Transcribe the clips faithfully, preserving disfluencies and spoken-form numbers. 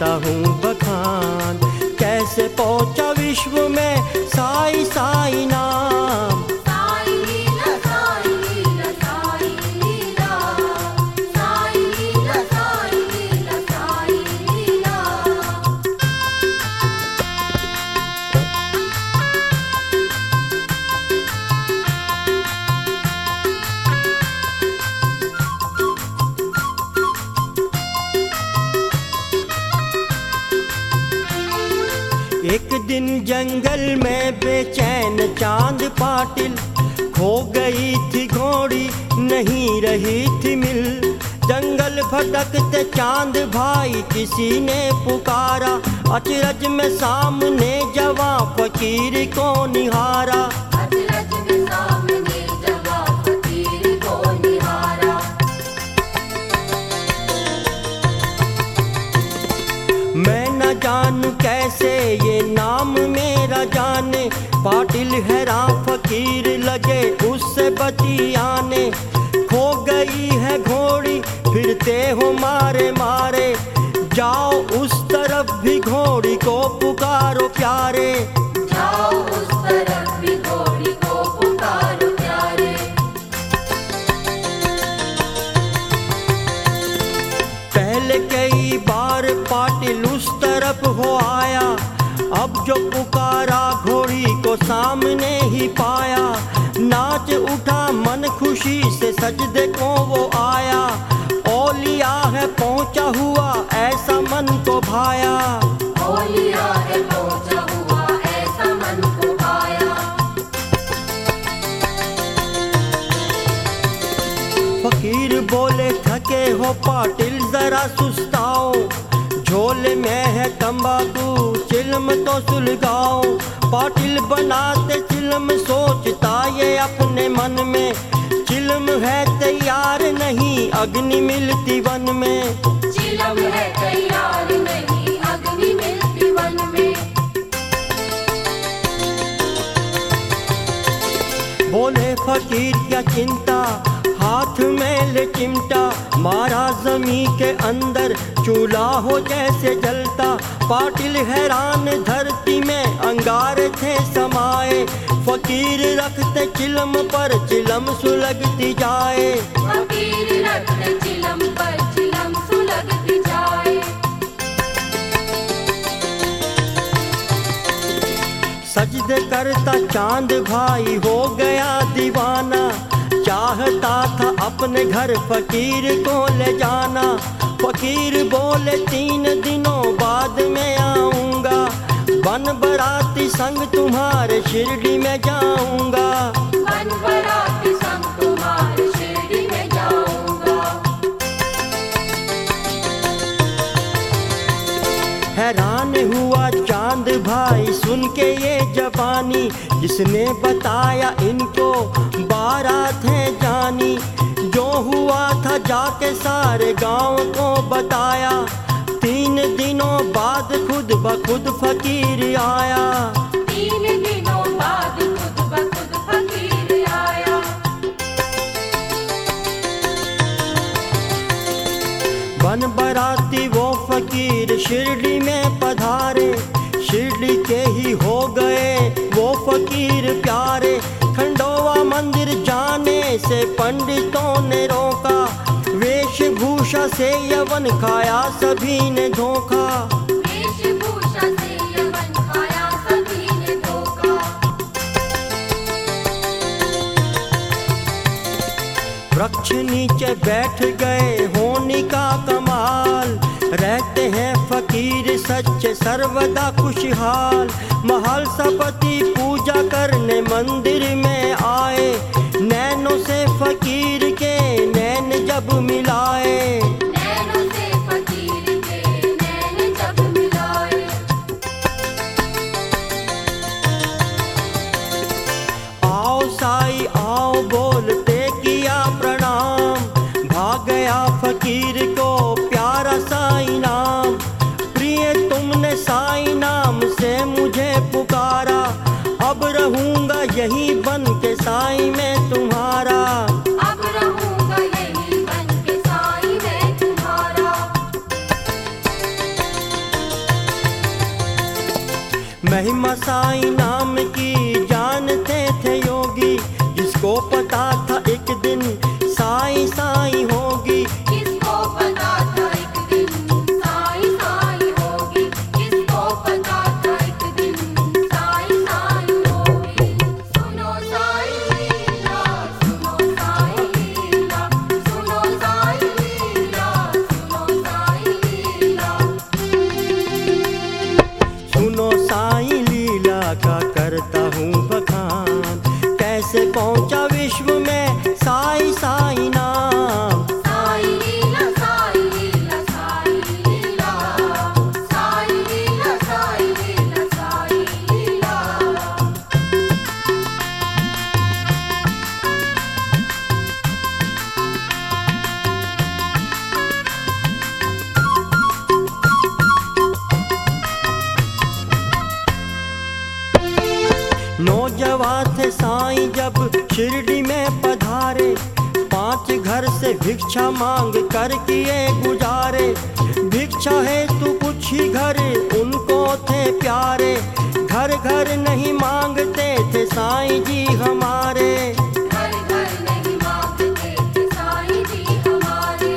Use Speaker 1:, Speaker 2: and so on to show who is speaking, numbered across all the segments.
Speaker 1: करता हूँ बखान, कैसे पहुँचा विश्व में साई साई नाम।
Speaker 2: साई लीला साई लीला साई लीला, साई लीला साई लीला साई लीला।
Speaker 1: एक दिन जंगल में बेचैन चांद पाटिल, खो गई थी घोड़ी नहीं रही थी मिल। जंगल भटकते चांद भाई किसी ने पुकारा, अचरज में सामने जवां फकीर को निहारा।
Speaker 2: अचरज में सामने जवां फकीर को निहारा।
Speaker 1: मैं न जानू कैसे ये नाम मेरा जाने, पाटिल हैरान फकीर लगे उससे बतियाने। खो गई है घोड़ी फिरते हो मारे मारे, जाओ उस तरफ भी घोड़ी को पुकारो प्यारे।
Speaker 2: जाओ उस तरफ भी घोड़ी को पुकारो प्यारे।
Speaker 1: पहले कई बार पाटिल उस तरफ हो आया, अब जो पुकारा घोड़ी को सामने ही पाया। नाच उठा मन खुशी से सजदे को वो आया, औलिया है पहुंचा हुआ ऐसा मन को भाया।
Speaker 2: औलिया है पहुंचा हुआ ऐसा मन को भाया।
Speaker 1: फकीर बोले थके हो पाटिल जरा सुस्ताओ, झोले में है तंबाकू चिल्म तो सुलगाओ। पाटिल बनाते चिल्म सोचता ये अपने मन में, चिल्म है तैयार नहीं अग्नि मिलती वन में।
Speaker 2: चिलम है तैयार नहीं अग्नि मिलती वन में।
Speaker 1: बोले फकीर क्या चिंता, हाथ में ले चिमटा, मारा जमी के अंदर चूल्हा हो जैसे जलता। पाटिल हैरान धरती में अंगारे थे समाए, फकीर रखते चिलम पर चिलम सुलगती जाए।
Speaker 2: फकीर रखते चिलम पर चिलम सुलगती जाए।
Speaker 1: सजदे करता चांद भाई हो गया दीवाना, चाहता था अपने घर फकीर को ले जाना। फकीर बोले तीन दिनों बाद मैं आऊंगा, बन बराती संग तुम्हारे शिरडी में जाऊंगा।
Speaker 2: बन बराती संग तुम्हारे शिरडी में जाऊंगा।
Speaker 1: हैरान हुआ चांद भाई सुन के ये जवानी, जिसने बताया इनको बारात है जानी। जो हुआ था जाके सारे गांव को बताया, तीन दिनों बाद खुद ब खुद फकीर आया।
Speaker 2: तीन दिनों बाद खुद ब खुद फकीर आया।
Speaker 1: बन बराती वो फकीर शिरडी में पधारे, शिरडी के ही हो गए वो फकीर प्यारे। खंडोवा मंदिर जाने से पंडितों ने रोका, वेशभूषा से यवन खाया सभी ने धोखा।
Speaker 2: वेशभूषा से यवन खाया सभी ने धोखा।
Speaker 1: वृक्ष नीचे बैठ गए होनी का कमाल, रहते हैं फकीर सच्चे सर्वदा खुशहाल। महल सपति पूजा करने मंदिर में आए, नैनों से फकीर के नैन जब मिलाए।
Speaker 2: नैनों से फकीर के नैन जब मिलाए।
Speaker 1: आओ साई आओ बोलते किया प्रणाम, भाग गया फकीर को प्यारा साई नाम। प्रिय तुमने साई नाम से मुझे पुकारा, अब रहूंगा यही बन के साई में तुम्हारा।
Speaker 2: अब रहूंगा यही बन के साई में तुम्हारा।
Speaker 1: महिमा साईं नाम की जानते थे योगी, जिसको पता था एक दिन साईं साईं होगी।
Speaker 2: किसको पता था एक दिन साईं साईं होगी, किसको पता था एक दिन साईं साईं होगी। सुनो साईं लीला, सुनो साईं लीला, सुनो साईं लीला, सुनो साईं लीला।
Speaker 1: सुनो साईं लीला का करता हूँ बखान, कैसे पहुँचा विश्व में साईं साईं नाम।
Speaker 2: साईं लीला, साईं लीला, साईं लीला, साईं लीला, साईं लीला, साईं लीला।
Speaker 1: नौजवान थे साईं जब शिरडी में पधारे, पांच घर से भिक्षा मांग कर किए गुजारे। भिक्षा है तू कुछ ही घर उनको थे प्यारे, घर घर नहीं मांगते थे साईं जी हमारे।
Speaker 2: घर घर नहीं मांगते थे साईं जी हमारे।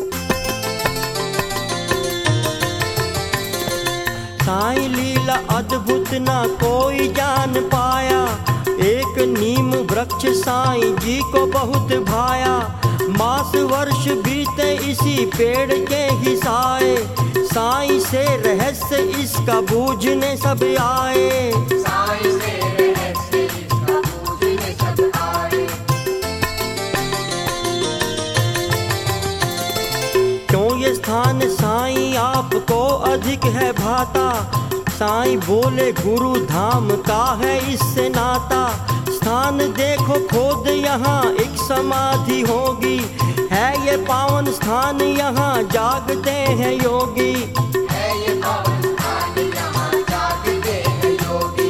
Speaker 1: साईं लीला अद्भुत ना कोई जान पाया, एक नीम वृक्ष साईं जी को बहुत भाया। मास वर्ष बीते इसी पेड़ के ही साए, साईं से रहस्य इसका बूझने सब आए।
Speaker 2: साईं से रहस्य इसका बूझने सब आए।
Speaker 1: क्यों ये स्थान साईं आपको अधिक है भाता, साईं बोले गुरु धाम का है इससे नाता। स्थान देखो खोद यहाँ एक समाधि होगी, है ये पावन स्थान यहाँ जागते हैं योगी।
Speaker 2: है ये पावन स्थान यहाँ जागते हैं योगी।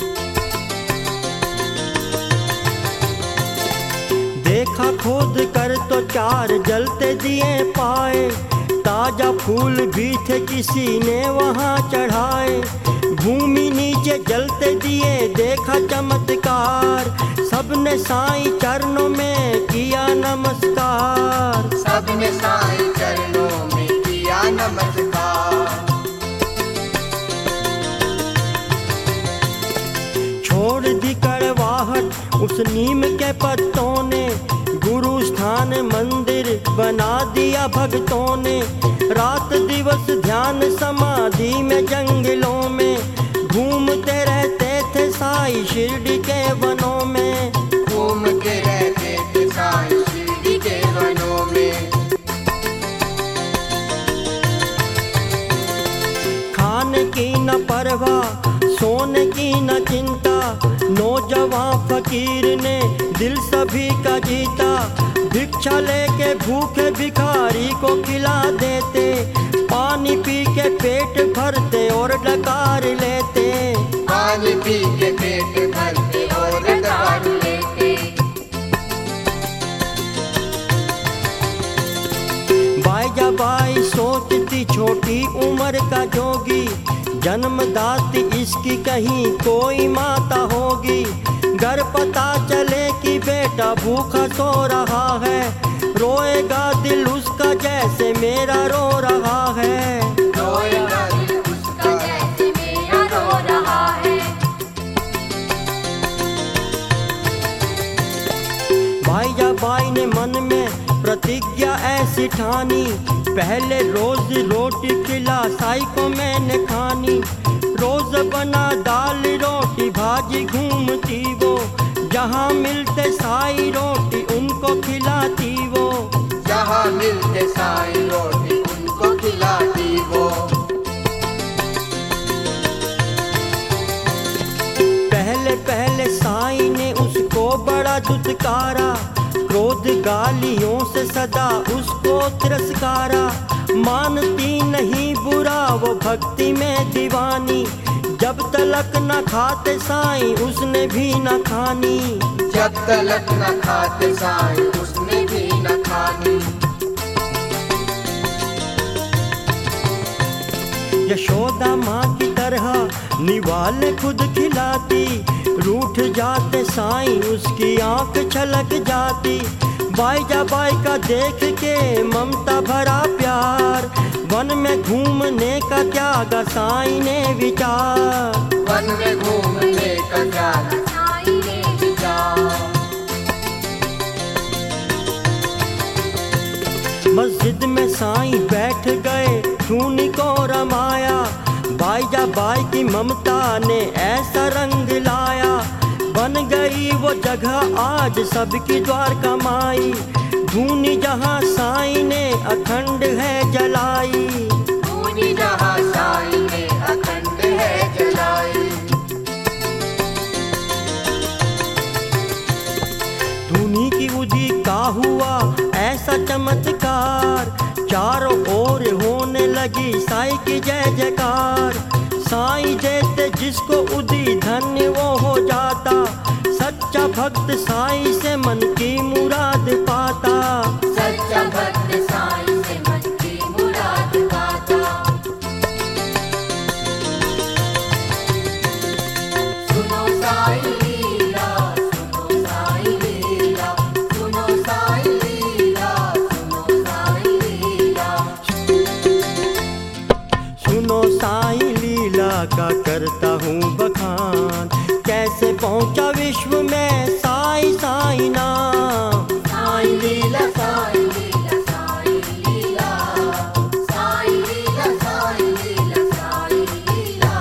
Speaker 1: देखा खोद कर तो चार जलते दिए पाए, ताजा फूल भी थे किसी ने वहाँ चढ़ाए। भूमि नीचे जलते दिए देखा चमत्कार, सबने साईं चरणों में किया नमस्कार।
Speaker 2: सबने साईं चरणों में किया नमस्कार।
Speaker 1: छोड़ दी कड़वाहट उस नीम के पत्तों ने, गुरु स्थान मंदिर बना दिया भक्तों ने। रात दिवस ध्यान समाधि में जंगलों में, घूमते रहते थे साईं शिरडी के वनों में।
Speaker 2: घूमते रहते थे साईं शिरडी के वनों में।
Speaker 1: खाने की न परवाह, सोने की न चिंता, नौजवान फकीर ने दिल सभी का जीता। भिक्षा लेके भूखे भिखारी को खिला देते, पानी पी के पेट भरते और डकार लेते।
Speaker 2: पानी पी के पेट भरते और डकार लेते।
Speaker 1: बाईजा बाई सोचती छोटी उम्र का जोगी, जन्मदाती इसकी कहीं कोई माता होगी। घर पता चले कि बेटा भूखा सो रहा है, रोएगा दिल उसका जैसे मेरा रो रहा है।
Speaker 2: रोएगा दिल उसका जैसे मेरा रो रहा है।
Speaker 1: भाईजा बाई ने मन में प्रतिज्ञा ऐसी ठानी, पहले रोज रोटी खिला साई को मैंने खानी। रोज बना दाल रोटी भाजी घूमती वो, जहाँ मिलते साई रोटी उनको खिलाती वो।
Speaker 2: जहाँ मिलते साईं रोटी उनको खिलाती वो।
Speaker 1: पहले पहले साईं ने उसको बड़ा दुत्कारा, क्रोध गालियों से सदा उसको तिरस्कारा। मानती नहीं बुरा वो भक्ति में दीवानी, जब तलक न खाते साईं उसने भी न खानी।
Speaker 2: जब तलक न खाते साईं उसने भी न खानी।
Speaker 1: यशोदा माँ की तरह निवाले खुद खिलाती, रूठ जाते साईं उसकी आंख छलक जाती। बाईजा बाई का देख के ममता भरा प्यार, वन में घूमने का त्यागा साईं ने विचार।
Speaker 3: वन में घूमने का त्यागा
Speaker 2: साईं ने विचार।
Speaker 1: मस्जिद में साईं बैठ गए, धूनी को रमाया। बाईजा बाई की ममता ने ऐसा रंग लाया, बन गई वो जगह आज सबकी द्वारका माई। धूनी जहाँ साईं ने अखंड है जलाई,
Speaker 3: धूनी जहाँ साईं ने अखंड है जलाई।
Speaker 1: धूनी की उदी का हुआ ऐसा चमत्कार, चारों ओर होने लगी साईं की जय जयकार। साईं देते जिसको उदी धन्य वो हो जाता, सच्चा भक्त साईं से मन की मुराद पाता।
Speaker 2: सच्चा भक्त साईं से मन की मुराद पाता। सुनो साईं लीला, सुनो साईं लीला, सुनो साईं लीला, सुनो साईं लीला।
Speaker 1: सुनो साईं लीला का करता हूँ बखान, कैसे पहुँचा विश्व में साईं साईं नाम।
Speaker 2: साईं लीला, साईं लीला, साईं लीला, साईं लीला, साईं लीला, साईं लीला।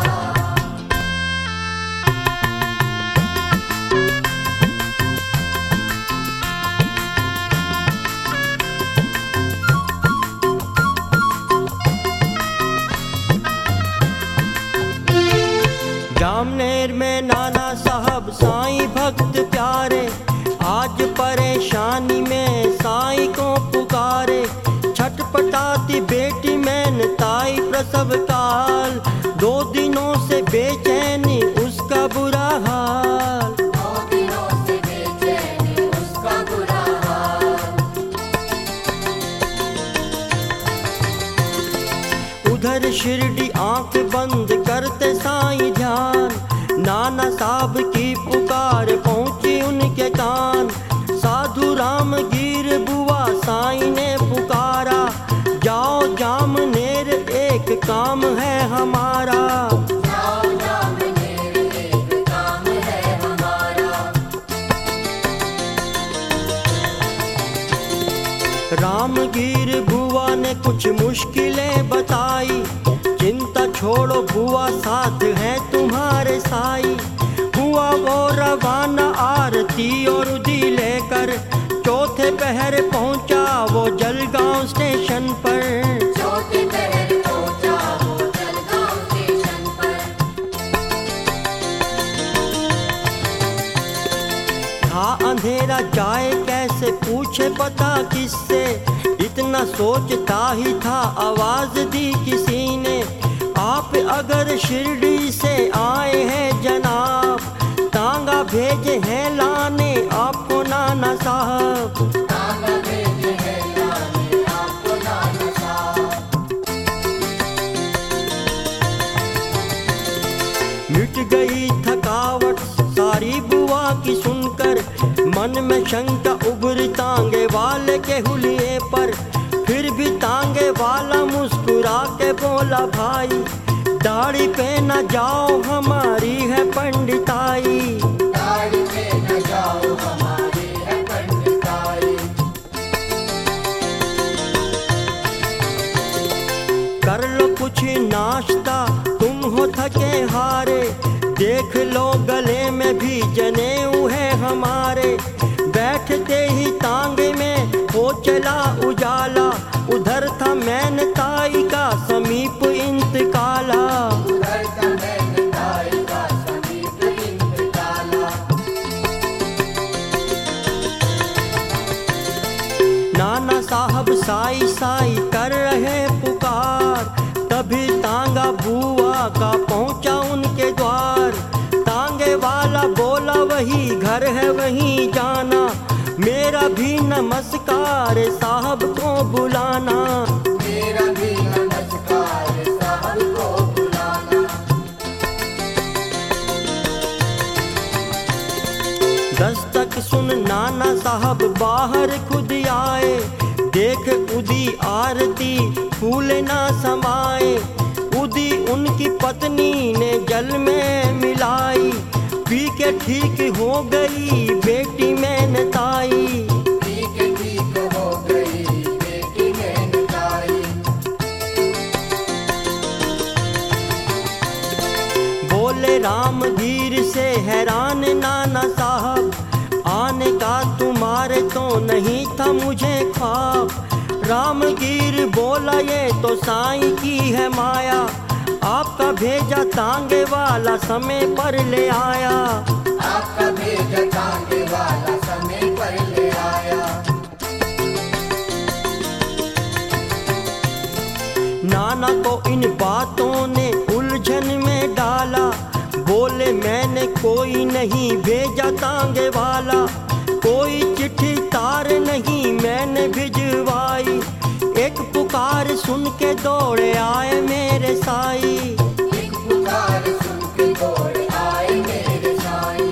Speaker 1: जामनेर में नाना साहब साईं भक्त प्यारे, आज परेशानी में साईं को पुकारे। छटपटाती बेटी मैनताई प्रसव काल, दो दिनों से बेचैनी उसका बुरा हाल।
Speaker 2: दो दिनों से बेचैन उसका बुरा हाल।
Speaker 1: उधर शिरडी आंख बंद करते साईं ध्यान, नाना साहब की पुकार पहुंची उनके कान। साधु रामगीर बुआ साईं ने पुकारा, जाओ जामनेर एक काम है हमारा।
Speaker 2: जाओ जामनेर एक काम है हमारा।
Speaker 1: रामगीर बुआ ने कुछ मुश्किलें बताई, चिंता छोड़ो बुआ साथ है तुम्हारे साई। हुआ वो रवाना आरती और उदी लेकर, चौथे पहर पहुंचा वो जलगांव स्टेशन पर।
Speaker 2: चौथे पहर पहुंचा वो जलगांव स्टेशन पर।
Speaker 1: था अंधेरा जाए कैसे पूछे पता किससे, इतना सोचता ही था आवाज दी किसी ने। आप अगर शिरडी से आए हैं जनाब, तांगा भेजे हैं लाने आपको नाना साहब।
Speaker 2: तांगा भेजे हैं लाने आपको नाना साहब।
Speaker 1: मिट गई थकावट सारी बुआ की सुनकर, मन में शंका उभरी तांगे वाले के हुलिये पर। फिर भी तांगे वाला मुस्कुरा के बोला, भाई दाढ़ी पे न जाओ हमारी है पंडिताई।
Speaker 2: दाढ़ी पे न जाओ हमारी है पंडिताई।
Speaker 1: कर लो कुछ नाश्ता तुम हो थके हारे, देख लो गले में भी जनेऊ है हमारे। बैठते ही तांगे में हो चला उजाला, उधर था मैनताई का समीप इंतकाला।
Speaker 2: उधर का मैनताई का समीप इंतकाला।
Speaker 1: नाना साहब साई साई कर रहे पुकार, तभी तांगा बुआ का पहुंचा उनके द्वार। तांगे वाला बोला वही घर है वहीं जाना, मेरा भी नमस्कार साहब को बुलाना।
Speaker 2: मेरा भी नमस्कार साहब को
Speaker 1: तक सुन नाना साहब बाहर खुद आए। देख उदी आरती फूल ना समाए, उदी उनकी पत्नी ने जल में मिलाई। पी के ठीक हो गई बेटी मेनताई।
Speaker 3: पी के ठीक हो गई बेटी मेनताई।
Speaker 1: बोले रामगीर से हैरान नाना साहब, आने का तुम्हारे तो नहीं था मुझे ख्वाब। रामगीर बोला ये तो साईं की है माया, आपका भेजा तांगे वाला समय पर ले आया।
Speaker 3: आपका भेजा तांगे वाला समय पर ले आया।
Speaker 1: नाना को इन बातों ने उलझन में डाला। बोले मैंने कोई नहीं भेजा तांगे वाला, कोई चिट्ठी तार नहीं मैंने भिजवाई। एक पुकार सुन के दौड़े आए मेरे साई।
Speaker 3: एक पुकार सुन के दौड़ आए मेरे साईं।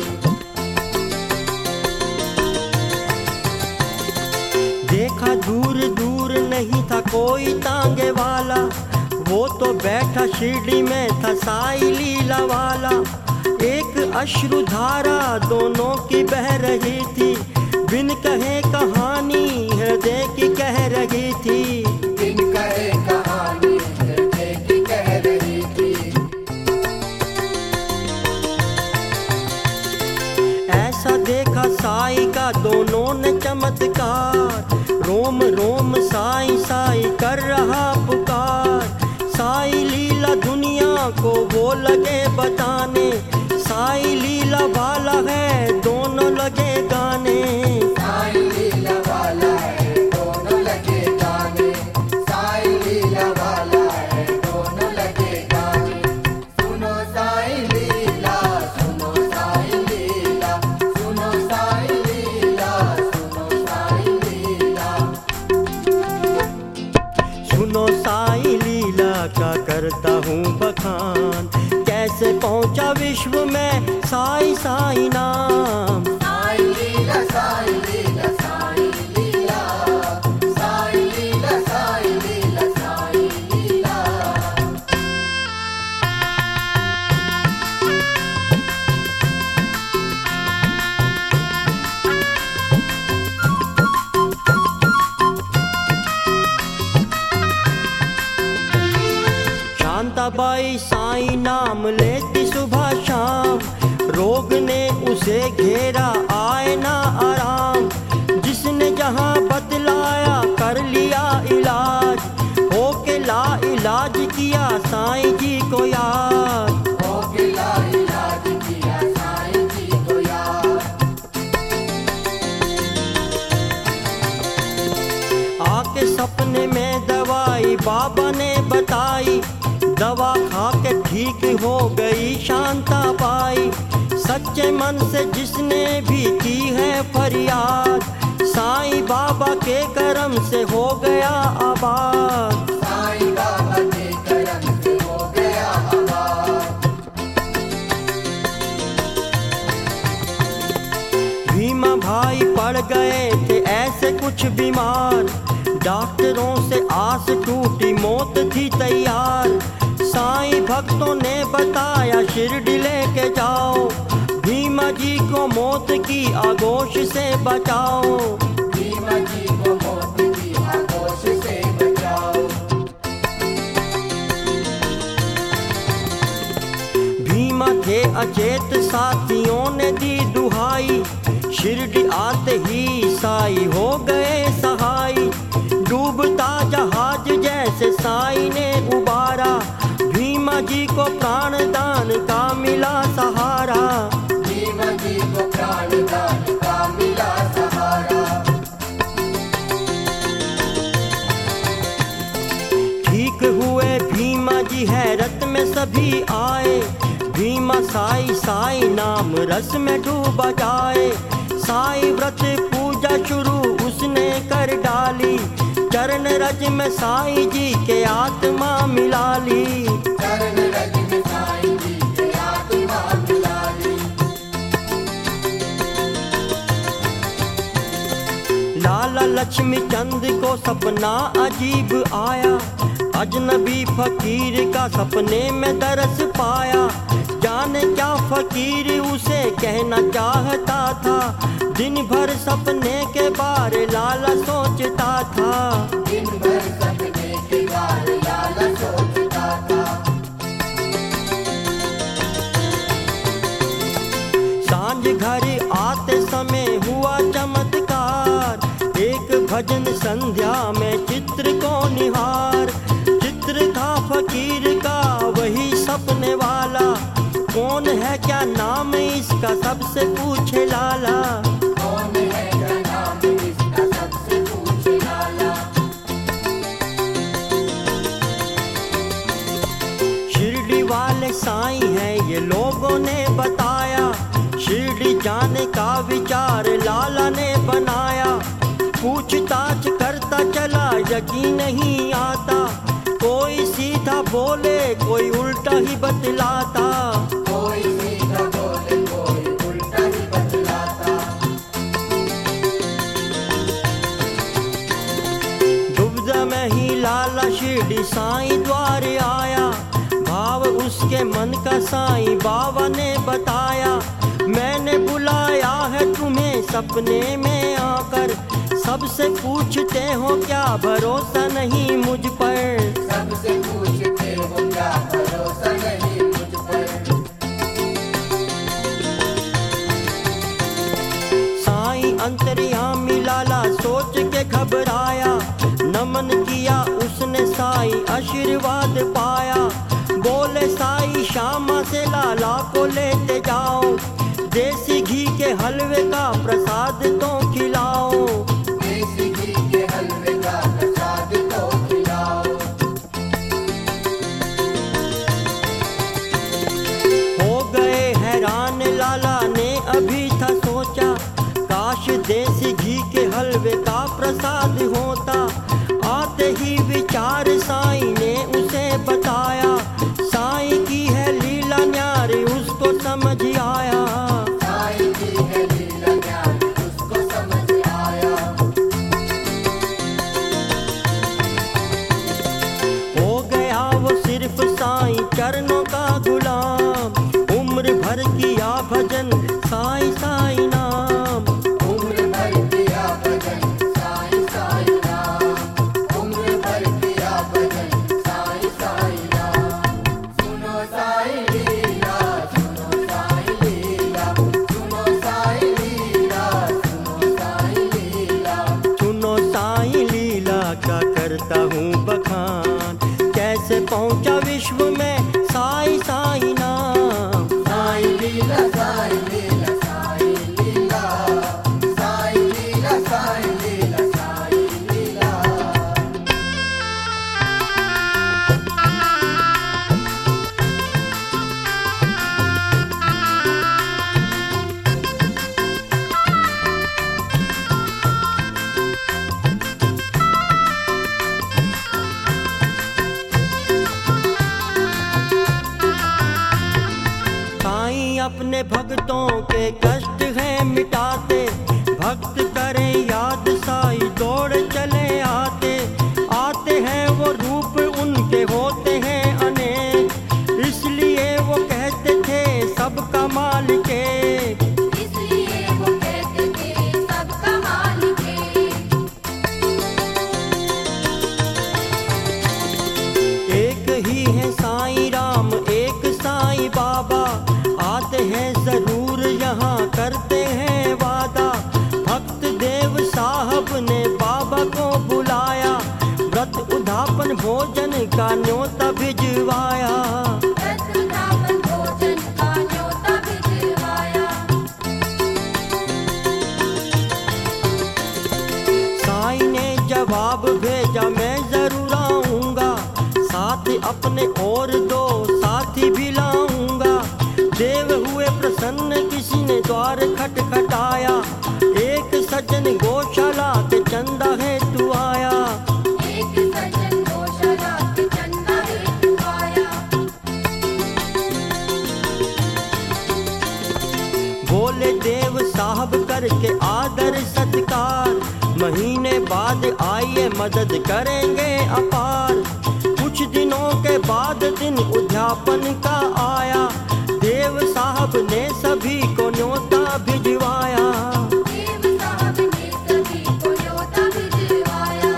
Speaker 1: देखा दूर दूर नहीं था कोई तांगे वाला, वो तो बैठा शिरडी में था साई लीला वाला। एक अश्रुधारा दोनों की बह रही थी, बिन कहे कहानी हृदय की कह रही थी।
Speaker 3: बिन कहे कहानी हृदय की कह रही थी।
Speaker 1: ऐसा देखा साई का दोनों ने चमत्कार, रोम रोम साई साई कर रहा पुकार। साई लीला दुनिया को वो लगे बताने, साई लीला वाला है दोनों लगे गाने।
Speaker 3: साई लीला वाला है दोनों लगे गाने। साई लीला वाला है दोनों लगे गाने। सुनो साई लीला, सुनो साई लीला, सुनो साई लीला, सुनो साई लीला।
Speaker 1: सुनो साई लीला का करता हूँ बखान, कैसे पहुँचा विश्व में साई साई नाम।
Speaker 3: साई लीला, साई लीला, साई लीला, साई लीला, साई लीला, साई लीला।
Speaker 1: शांताबाई साई नाम लेती सुबह शाम, रोग ने उसे घेरा आए ना आराम। जिसने जहाँ बतलाया कर लिया इलाज, होके ला इलाज किया साईं जी को याद।
Speaker 3: हो गिला इलाज किया साईं जी को याद।
Speaker 1: आके सपने में दवाई बाबा ने बताई, दवा खा के ठीक हो गई शांताबाई। सच्चे मन से जिसने भी की है फरियाद, साईं बाबा के करम से हो गया आबाद।
Speaker 3: साईं बाबा के करम से हो गया आबाद।
Speaker 1: भीमा भाई पड़ गए थे ऐसे कुछ बीमार, डॉक्टरों से आस टूटी मौत थी तैयार। साईं भक्तों ने बताया शिरडी लेके जाओ, भीमा जी को मौत की आगोश से बचाओ।
Speaker 3: भीमा जी को मौत की आगोश से बचाओ।
Speaker 1: भीमा थे अचेत साथियों ने दी दुहाई, शिरडी आते ही साई हो गए सहाय। डूबता जहाज जैसे साई ने उबारा, भीमा जी को प्राण दान का मिला सहारा।
Speaker 3: भीमा जी को प्राण दान का मिला सहारा।
Speaker 1: ठीक हुए भीमा जी हैरत में सभी आए, भीमा साई साई नाम रस में डूबा जाए। साई व्रत पूजा शुरू उसने कर डाली, चरण रज में साई जी के आत्मा मिला ली।
Speaker 3: चरण रज में साईं जी के आत्मा मिला ली।
Speaker 1: लाला लक्ष्मी चंद को सपना अजीब आया, अजनबी फकीर का सपने में दरस पाया। जाने क्या फकीर उसे कहना चाहता था, दिन भर सपने के बारे लाला सोचता था।
Speaker 3: दिन भर सपने के बारे लाला सोचता था।
Speaker 1: सांझ घर आते समय हुआ चमत्कार, एक भजन संध्या में चित्र को निहार। चित्र था फकीर का वही सपने वाला, कौन है क्या नाम इसका सबसे पूछे लाला।
Speaker 3: कौन है क्या नाम इसका सबसे पूछे लाला।
Speaker 1: शिरडी वाले साईं हैं ये लोगों ने बताया, शिरडी जाने का विचार लाला ने बनाया। पूछताछ करता चला यकीन नहीं आता, कोई सीधा बोले कोई उल्टा ही बतलाता।
Speaker 3: कोई सीधा बोले कोई उल्टा ही बतलाता।
Speaker 1: दुविधा में ही लाला शिरडी साईं द्वार आया, भाव उसके मन का साईं बाबा ने बताया। मैंने बुलाया है तुम्हें सपने में आकर, सबसे पूछते हो क्या भरोसा नहीं मुझ पर।
Speaker 3: सबसे पूछते हो क्या भरोसा नहीं मुझ पर।
Speaker 1: साईं अंतर्यामी लाला सोच के घबराया, नमन किया उसने साईं आशीर्वाद पाया। बोले साईं श्यामा से लाला को लेते जाओ, देसी घी के हलवे का प्रसाद तो खिलाओ।
Speaker 3: देसी घी के हलवे का प्रसाद तो खिलाओ।
Speaker 1: हो गए हैरान लाला ने अभी था सोचा, काश देसी घी के हलवे का प्रसाद होता। आते ही विचार साईं ने उसे बताया, साईं की है लीला न्यारी उसको समझ आया।
Speaker 3: साईं की है लीला न्यारी उसको समझ आया।
Speaker 1: हो गया वो सिर्फ साईं चरणों का गुलाम, उम्र भर किया भजन साईं साईं नाम।
Speaker 3: उम्र भर किया भजन साईं साईं नाम। उम्र भर किया भजन साईं साईं नाम। सुनो साईं लीला, सुनो साईं लीला, सुनो साईं लीला, सुनो साईं लीला।
Speaker 1: सुनो साईं लीला का करता हूँ बखान, कैसे पहुँचा विश्व में साईं साईं नाम।
Speaker 3: साईं लीला, साईं लीला, साईं लीला, साईं लीला, साईं लीला, साईं लीला।
Speaker 1: साईं अपने भक्तों के कष्ट हैं मिटाते, भक्त करें याद साईं दौड़ चले आते। आते हैं वो रूप उनके होते हैं अनेक, इसलिए वो कहते थे सबका मालिक एक।
Speaker 2: इसलिए वो कहते थे सबका मालिक
Speaker 1: एक ही है साईं राम एक साईं बाबा, आते हैं जरूर यहाँ करते हैं वादा। भक्त देव साहब ने बाबा को बुलाया, व्रत उद्यापन भोजन का न्योता भिजवाया।
Speaker 2: रत्नापन भोजन का न्योता भिजवाया।
Speaker 1: साईं ने जवाब भेजा मैं जरूर आऊंगा, साथ अपने और दो साथी भी लाऊंगा। देव हुए प्रसन्न किसी ने द्वार खटखटाया, एक सज्जन गौशाला के चंदा है तू आया।
Speaker 2: एक सज्जन गौशाला के चंदा हेतु आया।
Speaker 1: बोले देव साहब करके आदर सत्कार, महीने बाद आइए मदद करेंगे अपार। कुछ दिनों के बाद दिन उद्यापन का आया, देव साहब ने सभी को न्योता भिजवाया।
Speaker 2: देव साहब ने सभी को न्योता भिजवाया।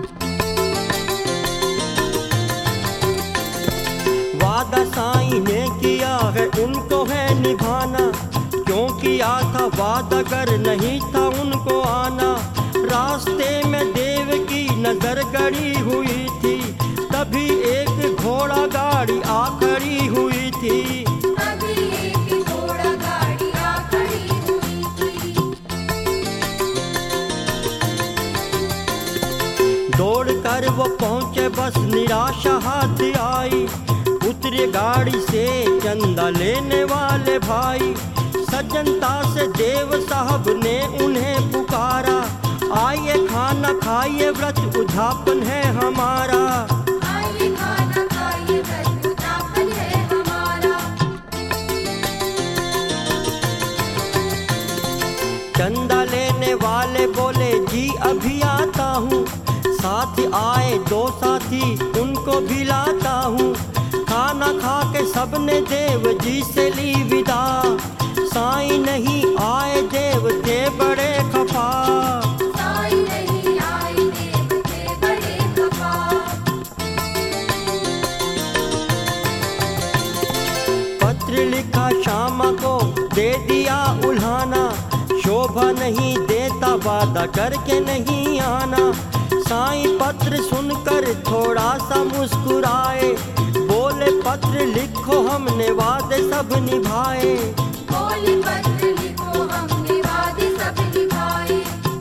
Speaker 1: वादा साईं ने किया है उनको है निभाना, क्यों किया था वादा अगर नहीं था उनको आना। रास्ते में देव की नजर गड़ी हुई थी, तभी एक घोड़ा गाड़ी आ खड़ी हुई थी।
Speaker 2: तभी एक घोड़ा गाड़ी आ खड़ी हुई थी।
Speaker 1: दौड़ कर वो पहुंचे बस निराशा हाथ आई, उतरे गाड़ी से चंदा लेने वाले भाई। सज्जनता से देव साहब ने उन्हें पुकारा, आइए खाना खाइए व्रत उद्यापन है हमारा।
Speaker 2: आइए खाना खाइए व्रत उद्यापन है हमारा।
Speaker 1: चंदा लेने वाले बोले जी अभी आता हूँ, साथ आए दो साथी उनको भी लाता हूँ। खाना खा के सबने देव जी से ली विदा, साईं नहीं आए देव थे बड़े खफा।
Speaker 2: साईं नहीं आए देव थे बड़े खफा।
Speaker 1: पत्र लिखा श्यामा को दे दिया उल्हाना, शोभा नहीं देता वादा करके नहीं आना। साईं पत्र सुनकर थोड़ा सा मुस्कुराए, बोले पत्र लिखो हमने वादे सब निभाए।
Speaker 2: बोले पत्र लिखो हमने वादे सब निभाए।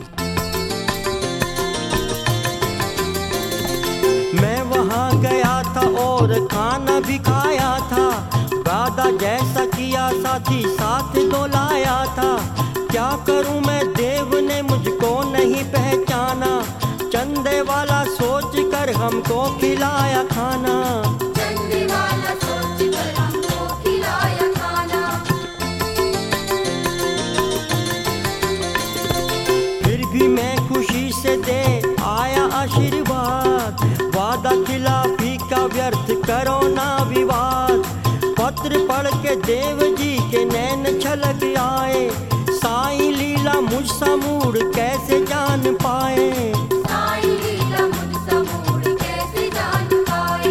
Speaker 1: मैं वहाँ गया था और खाना भी खाया था, वादा जैसा किया साथी साथ दो लाया था। क्या करूँ मैं देव ने मुझको नहीं पहचाना, चंदे वाला सोच कर हमको खिलाया खाना।
Speaker 2: चंदे वाला सोच कर हमको खिलाया खाना।
Speaker 1: फिर भी मैं खुशी से दे आया आशीर्वाद, वादा खिलाफी का व्यर्थ करो ना विवाद। पत्र पढ़ के देव जी के नैन छलक आए, साईं लीला मुझसा मूड कैसे जान पाए।
Speaker 2: साईं लीला मुझसा मूड कैसे जान पाए।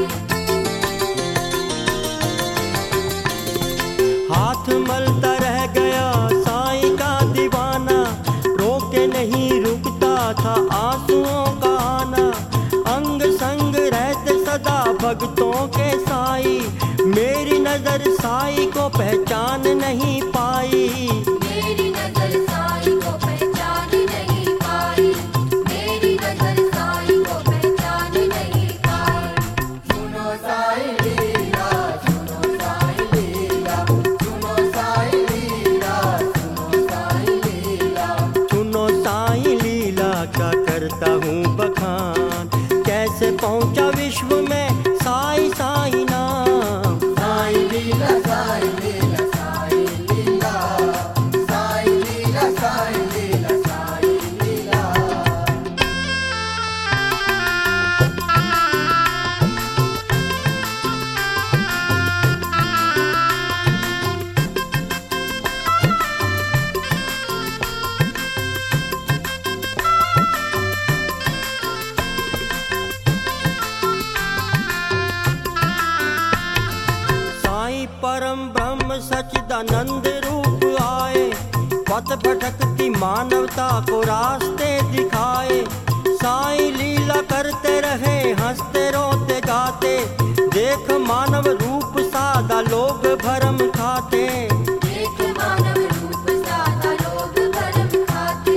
Speaker 1: हाथ मलता रह गया साईं का दीवाना, रोके नहीं रुकता था आंसुओं का आना। अंग संग रहते सदा भक्तों के साई, मेरी नजर साई को पहचान नहीं पाई।
Speaker 2: मेरी नजर साईं को पहचान नहीं पाई। मेरी नजर साईं को पहचान नहीं पाई।
Speaker 3: सुनो साईं लीला, सुनो साईं लीला, सुनो साईं लीला, सुनो साईं लीला।
Speaker 1: सुनो साईं लीला का करता हूँ बखान, कैसे पहुँचा विश्व में साई साई नाम।
Speaker 3: साईं लीला, साईं लीला, साईं लीला, साईं लीला, साईं लीला, साईं लीला।
Speaker 1: साईं परम ब्रह्म सच्चिदानंद रूप आए, पथ भटकती मानवता को रास्ते दिखाए। साईं लीला करते रहे हंसते रोते गाते, देख मानव रूप सादा लोग भरम खाते।
Speaker 2: एक मानव रूप सादा लोग भरम खाते।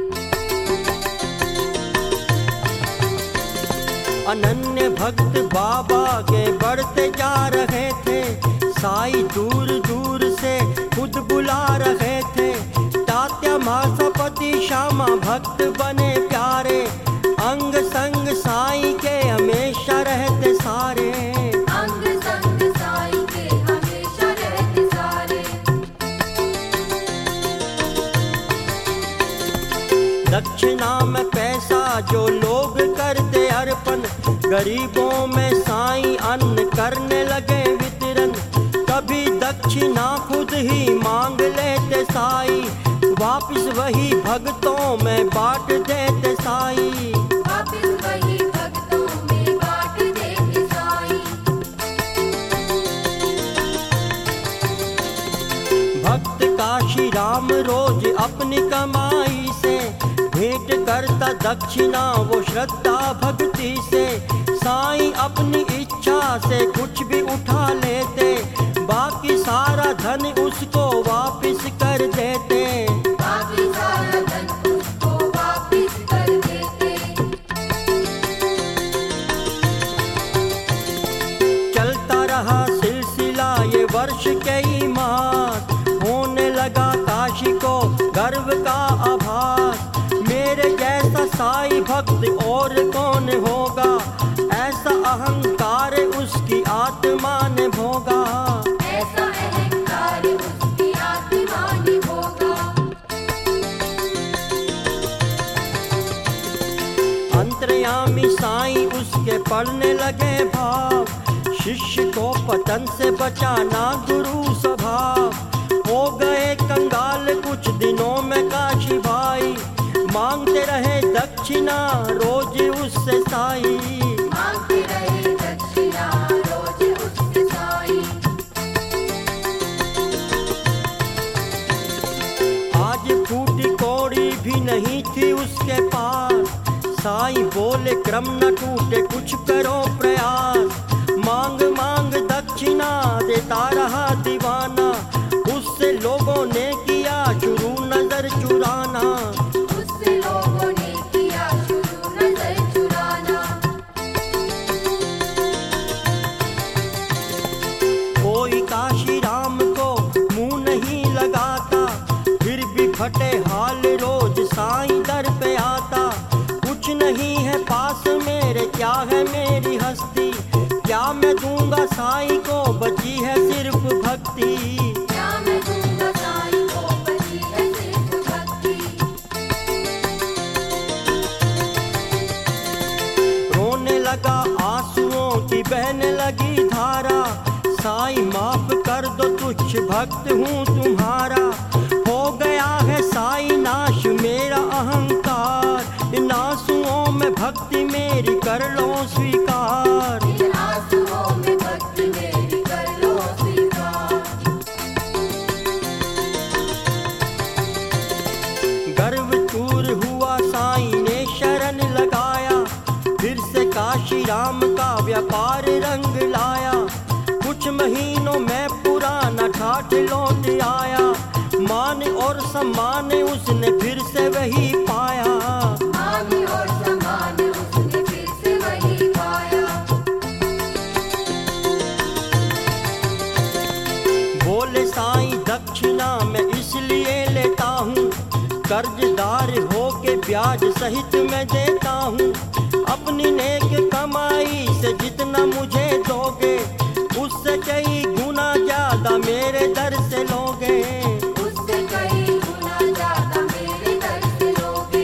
Speaker 1: अनन्य भक्त बाबा के बढ़ते जा रहे थे, साई दूर दूर से खुद बुला रहे थे। तात्या मासापति श्यामा भक्त बने प्यारे, अंग संग साई के हमेशा रहते सारे।
Speaker 2: अंग संग साईं के हमेशा रहते सारे।
Speaker 1: दक्षिणा में पैसा जो लोग करते अर्पण, गरीबों में साईं अन्न करने लगे वितरण। कभी दक्षिणा खुद ही मांग लेते साईं, वापिस वही भक्तों में बांट देते साईं।
Speaker 2: वापिस वही भक्तों में बांट देते साईं।
Speaker 1: भक्त काशी राम रोज अपनी कमाई से भेंट करता दक्षिणा वो श्रद्धा भक्ति से। साईं अपनी इच्छा से कुछ भी उठा लेते, बाकी सारा धन उसको वापिस कर देते।
Speaker 2: बाकी सारा धन उसको वापिस कर देते।
Speaker 1: चलता रहा सिलसिला ये वर्ष कई मास, होने लगा काशी को गर्व का आभास। मेरे जैसा साईं भक्त और कौन होगा, ऐसा अहंकार उसकी आत्मा ने भोगा।
Speaker 2: ऐसा अहंकार उसकी आत्मा ने भोगा।
Speaker 1: अंतर्यामी साईं उसके पढ़ने लगे भाव, शिष्य को पतन से बचाना गुरु स्वभाव। हो गए कंगाल कुछ दिनों में काशी भाई, मांगते रहे दक्षिणा रोज उससे साईं।
Speaker 2: मांगते रहे दक्षिणा रोज उससे साईं।
Speaker 1: आज फूटी कौड़ी भी नहीं थी उसके पास, साईं बोले क्रम न टूटे कुछ करो प्रयास। मांग मांग दक्षिणा देता रहा दीवाना, उससे लोगों ने किया शुरू नजर चुराना।
Speaker 2: उससे लोगों ने किया शुरू नजर चुराना।
Speaker 1: कोई काशी राम को मुंह नहीं लगाता, फिर भी फटे हाल रोज साईं दर पे आता। कुछ नहीं है पास मेरे, क्या है मेरी हस्ती, क्या मैं दूंगा साईं को बची है सिर्फ भक्ति।
Speaker 2: क्या मैं दूंगा साईं को बची है सिर्फ भक्ति।
Speaker 1: रोने लगा आंसुओं की बहने लगी धारा, साईं माफ कर दो तुच्छ भक्त हूँ तुम्हारा। हो गया है साईं नाश मेरा अहंकार, इन आंसुओं में भक्ति मेरी कर लो स्वीकार।
Speaker 2: इन आंसुओं में भक्ति मेरी कर लो स्वीकार।
Speaker 1: गर्व चूर हुआ साईं ने शरण लगाया, फिर से काशी राम का व्यापार रंग लाया। कुछ महीनों में पुराना ठाठ लौट आया, मान और सम्मान उसने फिर से वही पाया।
Speaker 2: मान और सम्मान उसने फिर से वही पाया।
Speaker 1: बोले साईं दक्षिणा मैं इसलिए लेता हूँ, कर्जदार होके ब्याज सहित मैं देता हूँ। अपनी नेक कमाई से जितना मुझे दोगे, उससे कई गुना ज्यादा मेरे दर से लोगे।
Speaker 2: उससे कई गुना ज्यादा मेरे दर से लोगे।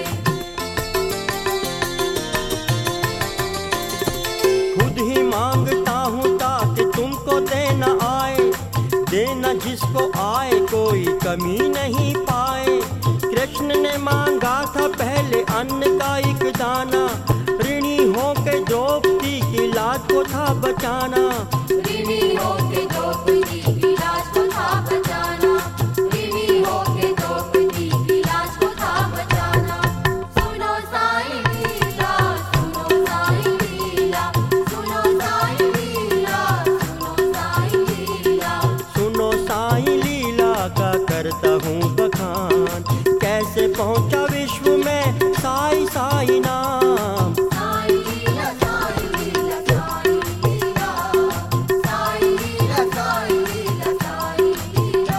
Speaker 1: खुद ही मांगता हूँ ताकि तुमको देना आए, देना जिसको आए कोई कमी नहीं पाए। कृष्ण ने मांगा था पहले अन्न का एक दाना, ऋणी होके द्रौपदी की लाज को था बचाना।
Speaker 2: ऋणी होके द्रौपदी की लाज को था बचाना। ऋणी होके द्रौपदी की लाज को था बचाना। सुनो साईं लीला, सुनो साईं लीला, सुनो साईं लीला, सुनो साईं लीला।
Speaker 1: सुनो साईं लीला का करता हूँ बखान, कैसे पहुँचा विश्व में साईं साईं नाम।
Speaker 2: साईं लीला, साईं लीला, साईं लीला, साईं लीला, साईं लीला, साईं लीला।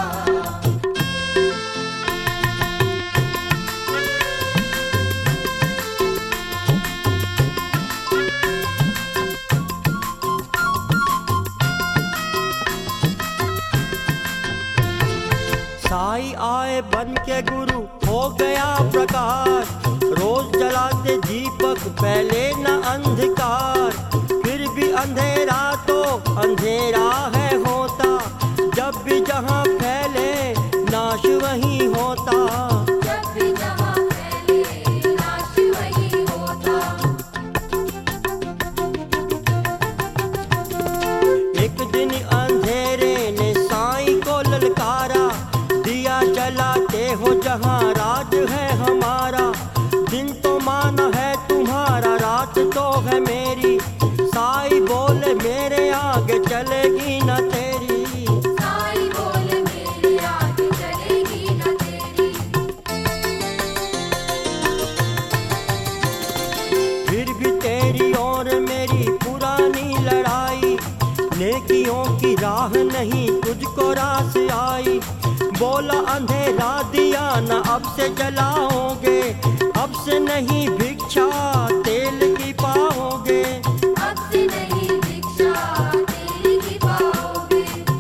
Speaker 1: साईं आए बन के गुरु हो गया प्रकाश, तक फैले न अंधकार, फिर भी अंधेरा तो अंधेरा है होता, जब भी जहाँ फैले नाश वही होता।
Speaker 2: जब भी जहाँ फैले नाश वही होता।
Speaker 1: एक दिन अंधेरे ने साईं को ललकारा, दिया जलाते हो जहाँ राज है हमारा, दिन तो माना है तुम्हारा रात तो है मेरी, साईं बोले मेरे आगे चलेगी न तेरी।
Speaker 2: साईं बोले मेरे आगे चलेगी न तेरी।
Speaker 1: फिर भी तेरी और मेरी पुरानी लड़ाई, नेकियों की राह नहीं तुझको रास आई, बोला अंधेरा दिया न अब से जलाओगे, अब से नहीं भिक्षा तेल की पाओगे।
Speaker 2: अब से नहीं भिक्षा तेल की पाओगे।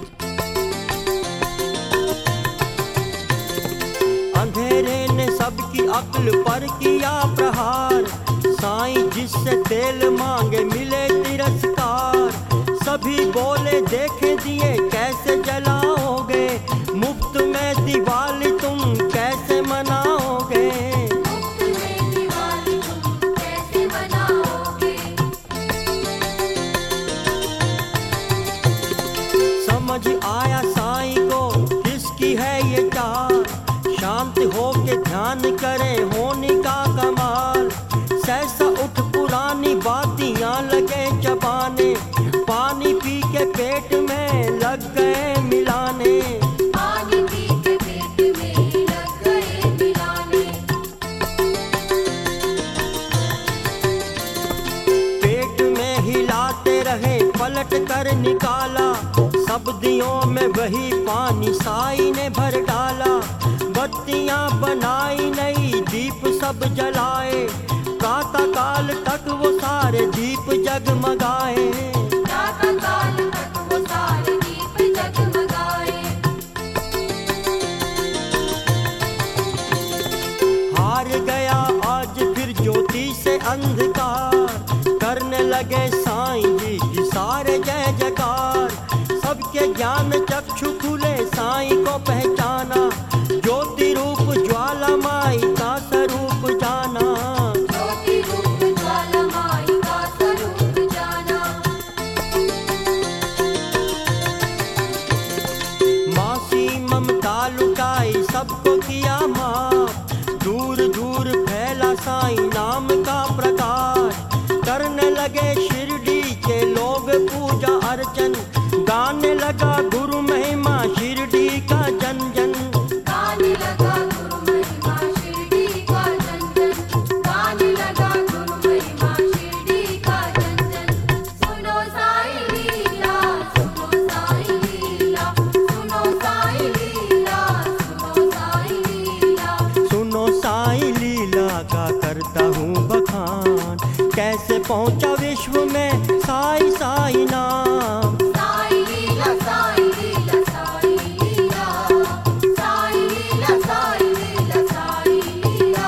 Speaker 1: अंधेरे ने सबकी अक्ल पर किया प्रहार, साईं जिससे तेल मांगे मिले तिरस्कार, सभी बोले देखे दिए कैसे जलाओगे, मुफ्त में दिवाली तुम कैसे मनाओगे।
Speaker 2: मुफ्त में दिवाली तुम कैसे मनाओगे।
Speaker 1: समझ आया साईं को किसकी है ये चाल, शांत हो के ध्यान करे होने का कमाल, सहसा उठ पुरानी बातियां लगे जबाने, पानी पी के पेट में लग गए मिलाने।
Speaker 2: पानी पी के पेट में लग गए मिलाने।
Speaker 1: पेट में हिलाते रहे पलट कर निकाला, सब दियों में वही पानी साईं ने भर डाला, बत्तियां बनाई नई दीप सब जलाए, प्रातः काल तक वो सारे दीप जगमगाए।
Speaker 2: प्रातः काल तक वो सारे दीप जगमगाए।
Speaker 1: हार गया आज फिर ज्योति से अंधकार, करने लगे साईं जी की सारे जय जयकार, सबके ज्ञान चक्षु खुले साईं को पहचाना, ज्योति रूप ज्वाला माई का स्वरूप जाना।
Speaker 2: ज्योति रूप ज्वाला माई का स्वरूप जाना।
Speaker 1: मासी ममता लुटाई सबको किया माफ, दूर दूर फैला साईं नाम का प्रकाश, करने लगे शिरडी के लोग पूजा अर्चन, गाने लगा गुरु महिमा शिरडी का जन जन।
Speaker 2: गाने लगा गुरु महिमा शिरडी का जन जन। गाने लगा गुरु महिमा शिरडी का जन जन। सुनो साईं लीला, सुनो साईं लीला, सुनो साईं लीला, सुनो साईं लीला।
Speaker 1: सुनो साईं लीला का करता हूँ बखान, कैसे पहुँचा विश्व में साईं साईं नाम।
Speaker 2: साईं लीला, साईं लीला, साईं लीला, साईं लीला, साईं लीला, साईं लीला।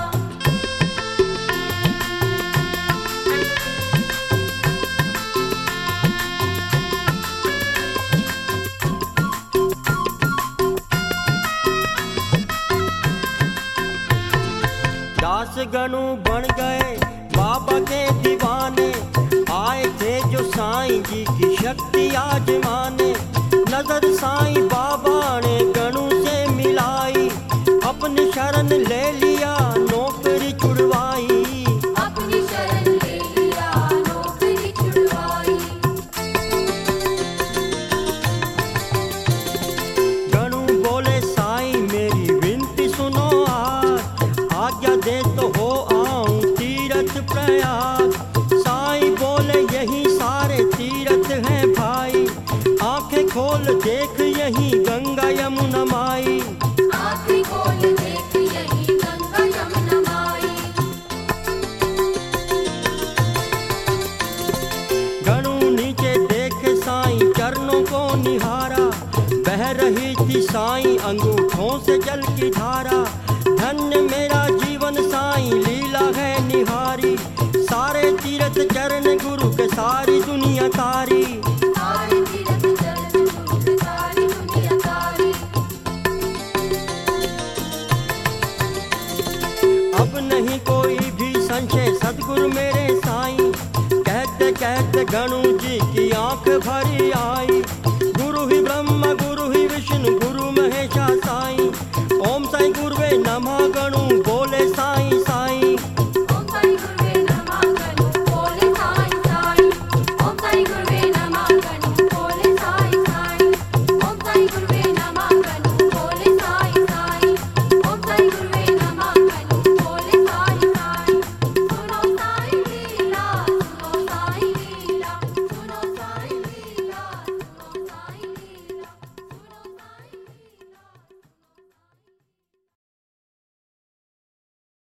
Speaker 1: दास गणु बन गए बाबा के दीवाने, आए थे जो साईं जी की शक्ति आजमाने, नजर साईं बाबा ने गणु से मिलाई, अपनी शरण ले लिया नौकरी छुड़वाई।
Speaker 2: अपनी शरण ले लिया नौकरी छुड़वाई।
Speaker 1: गणु बोले साईं मेरी विनती सुनो आज, आज्ञा दे तो हो आऊं तीरथ प्रयाग, साईं बोले यही सारे तीरथ हैं भाई, आंखें खोल देख यही गंगा यमुना माई।
Speaker 2: आँखें खोल देख यही गंगा यमुना माई।
Speaker 1: गणु नीचे देखे साईं चरणों को निहारा, बह रही थी साईं अंगूठों से जल की धारा, धन्य मेरा जीवन साईं लीला है निहारी, संशय सतगुरु मेरे साईं, कहते कहते गणु जी की आंख भरी आई।